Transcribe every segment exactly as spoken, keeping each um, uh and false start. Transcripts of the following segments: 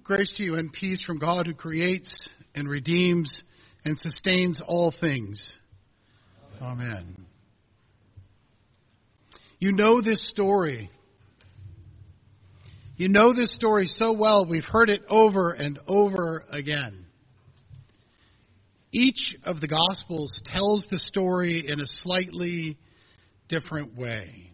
Grace to you and peace from God who creates and redeems and sustains all things. Amen. Amen. You know this story. You know this story so well, we've heard it over and over again. Each of the Gospels tells the story in a slightly different way.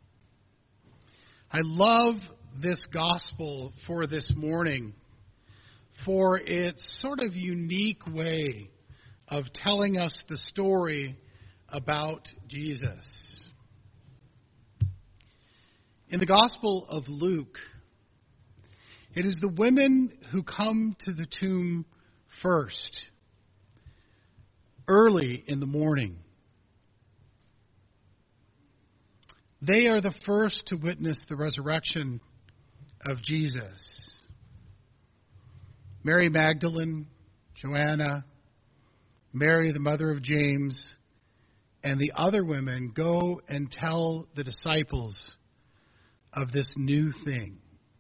I love this Gospel for this morning for its sort of unique way of telling us the story about Jesus. In the Gospel of Luke, it is the women who come to the tomb first, early in the morning. They are the first to witness the resurrection of Jesus. Mary Magdalene, Joanna, Mary the mother of James, and the other women go and tell the disciples of this new thing.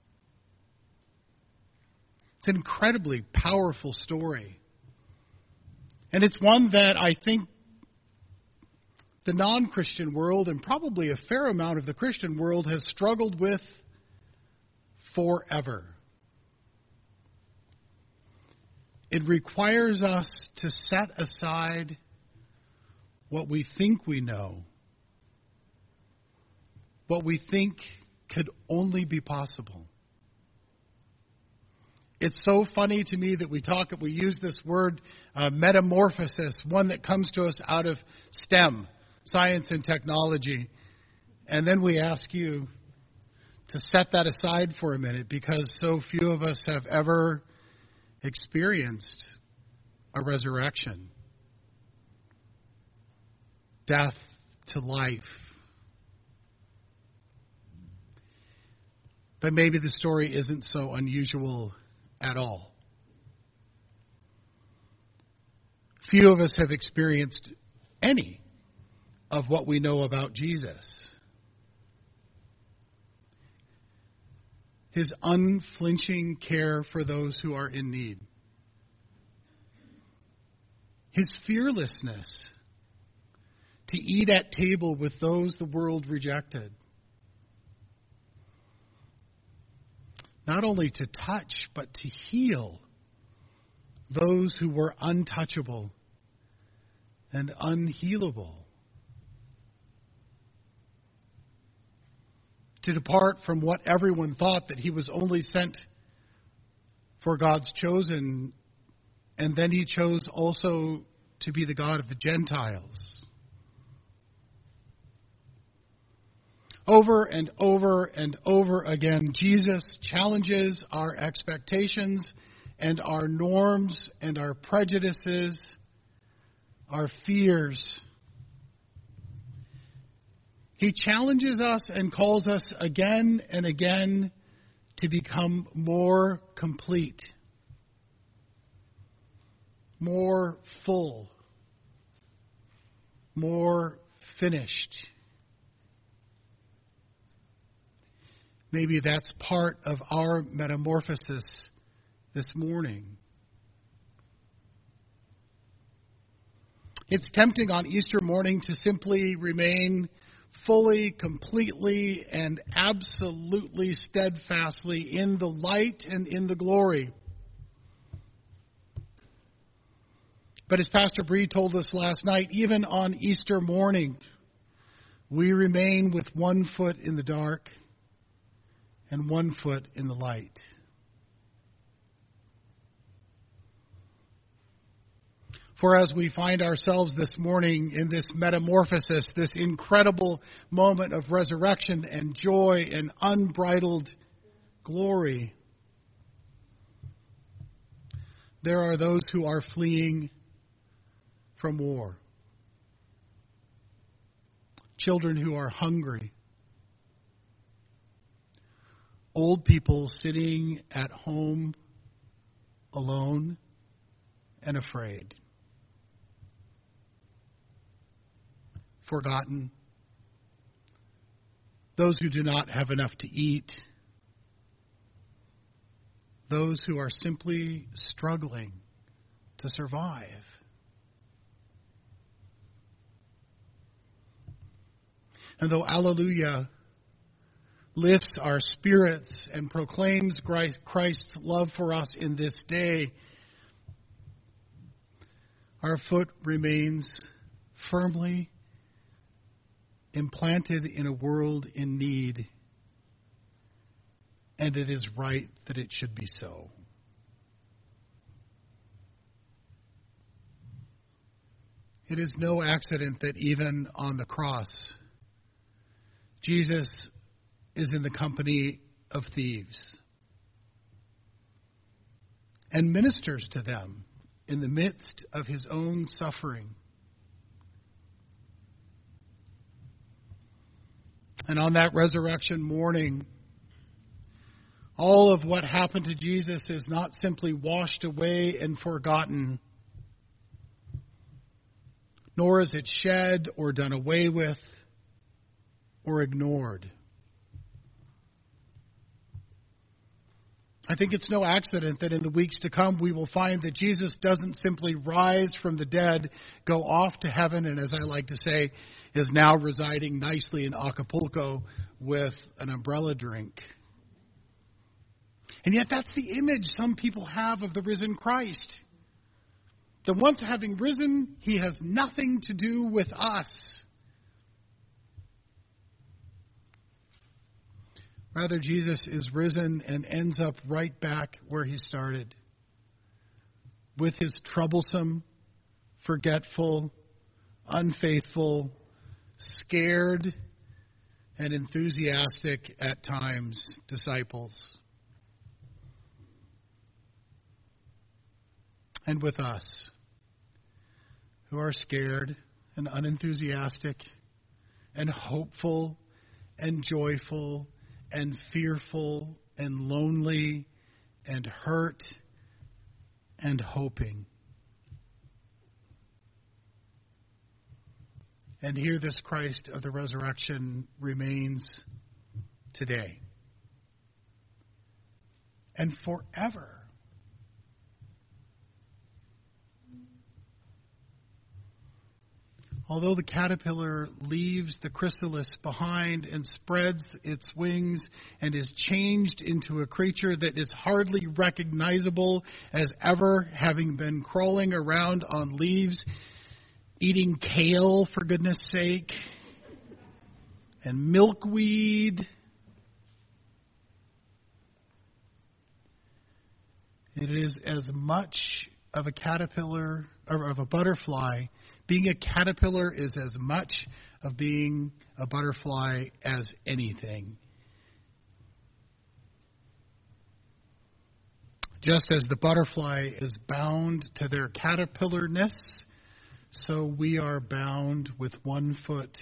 It's an incredibly powerful story. And it's one that I think the non-Christian world, and probably a fair amount of the Christian world, has struggled with forever. It requires us to set aside what we think we know, what we think could only be possible. It's so funny to me that we talk, we use this word uh, metamorphosis, one that comes to us out of STEM, science and technology. And then we ask you to set that aside for a minute because so few of us have ever experienced a resurrection. Death to life. But maybe the story isn't so unusual at all. Few of us have experienced any of what we know about Jesus. His unflinching care for those who are in need. His fearlessness to eat at table with those the world rejected. Not only to touch, but to heal those who were untouchable and unhealable. To depart from what everyone thought, that he was only sent for God's chosen, and then he chose also to be the God of the Gentiles. Over and over and over again, Jesus challenges our expectations and our norms and our prejudices, our fears. He challenges us and calls us again and again to become more complete, more full, more finished. Maybe that's part of our metamorphosis this morning. It's tempting on Easter morning to simply remain fully, completely, and absolutely steadfastly in the light and in the glory. But as Pastor Bree told us last night, even on Easter morning, we remain with one foot in the dark and one foot in the light. For as we find ourselves this morning in this metamorphosis, this incredible moment of resurrection and joy and unbridled glory, there are those who are fleeing from war. Children who are hungry. Old people sitting at home alone and afraid. Forgotten. Those who do not have enough to eat. those who are simply struggling to survive. And though Alleluia lifts our spirits and proclaims Christ's love for us in this day, our foot remains firmly implanted in a world in need, and it is right that it should be so. It is no accident that even on the cross, Jesus is in the company of thieves and ministers to them in the midst of his own suffering. And on that resurrection morning, all of what happened to Jesus is not simply washed away and forgotten, nor is it shed or done away with or ignored. I think it's no accident that in the weeks to come we will find that Jesus doesn't simply rise from the dead, go off to heaven, and as I like to say, is now residing nicely in Acapulco with an umbrella drink. And yet that's the image some people have of the risen Christ. That once having risen, he has nothing to do with us. Rather, Jesus is risen and ends up right back where he started, with his troublesome, forgetful, unfaithful, scared, and enthusiastic at times disciples. And with us, who are scared and unenthusiastic and hopeful and joyful and fearful and lonely and hurt and hoping. And here this Christ of the resurrection remains today and forever. Although the caterpillar leaves the chrysalis behind and spreads its wings and is changed into a creature that is hardly recognizable as ever having been crawling around on leaves, eating kale, for goodness sake, and milkweed, it is as much of a caterpillar or of a butterfly. Being a caterpillar is as much of being a butterfly as anything. Just as the butterfly is bound to their caterpillarness, so we are bound with one foot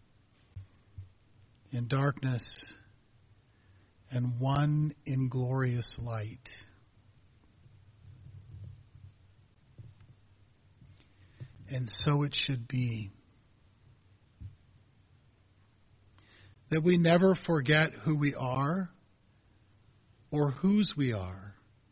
in darkness and one in glorious light. And so it should be. That we never forget who we are, or whose we are,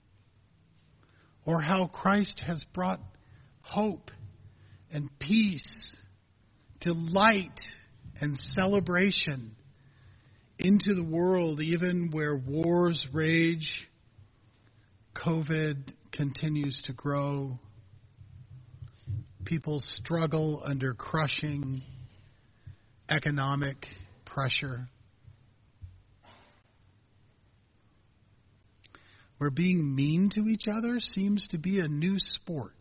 or how Christ has brought hope and peace, delight and celebration into the world, even where wars rage, COVID continues to grow, people struggle under crushing economic pressure, where being mean to each other seems to be a new sport.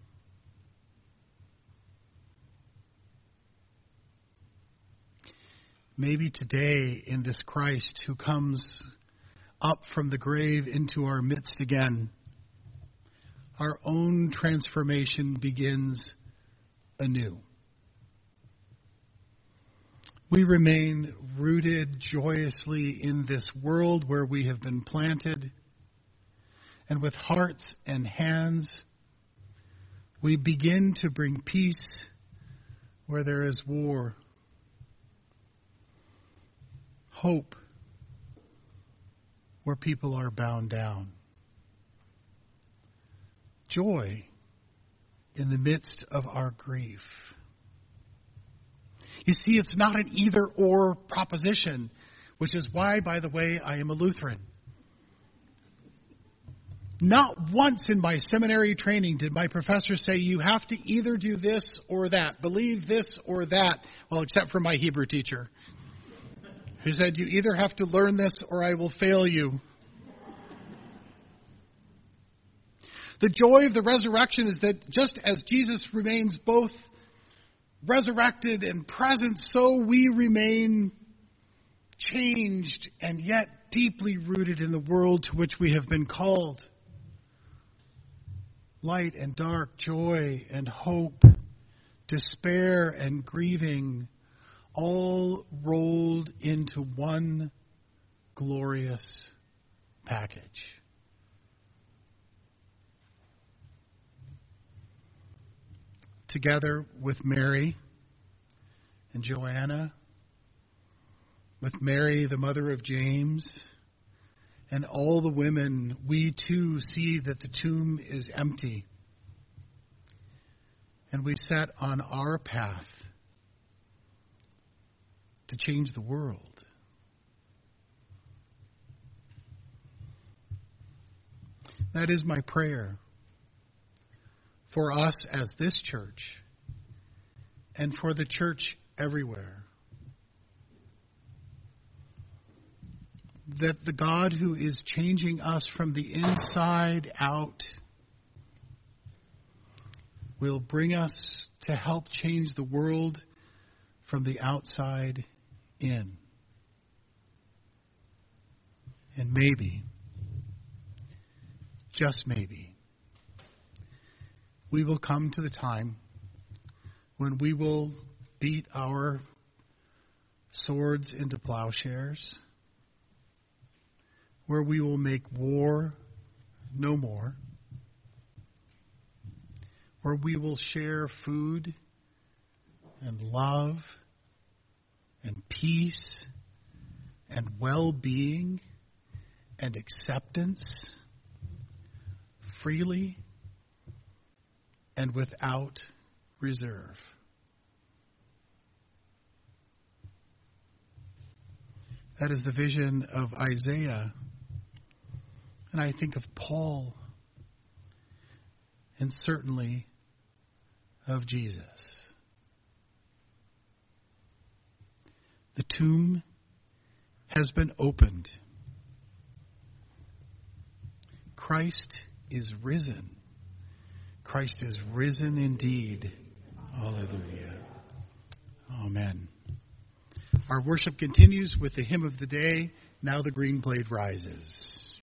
Maybe today, in this Christ who comes up from the grave into our midst again, our own transformation begins anew. We remain rooted joyously in this world where we have been planted, and with hearts and hands, we begin to bring peace where there is war, hope where people are bound down. joy in the midst of our grief. You see, it's not an either-or proposition, which is why, by the way, I am a Lutheran. Not once in my seminary training did my professor say, you have to either do this or that, believe this or that, well, except for my Hebrew teacher, who said, you either have to learn this or I will fail you. The joy of the resurrection is that just as Jesus remains both resurrected and present, so we remain changed and yet deeply rooted in the world to which we have been called. Light and dark, joy and hope, despair and grieving, all rolled into one glorious package. Together with Mary and Joanna, with Mary, the mother of James, and all the women, we too see that the tomb is empty. And we set on our path to change the world. That is my prayer for us as this church and for the church everywhere. That the God who is changing us from the inside out will bring us to help change the world from the outside in. And maybe, just maybe, we will come to the time when we will beat our swords into plowshares, where we will make war no more, where we will share food and love and peace and well-being and acceptance freely and without reserve. That is the vision of Isaiah. And I think of Paul, and certainly of Jesus. The tomb has been opened. Christ is risen. Christ is risen indeed. Hallelujah. Amen. Our worship continues with the hymn of the day, Now the Green Glade Rises.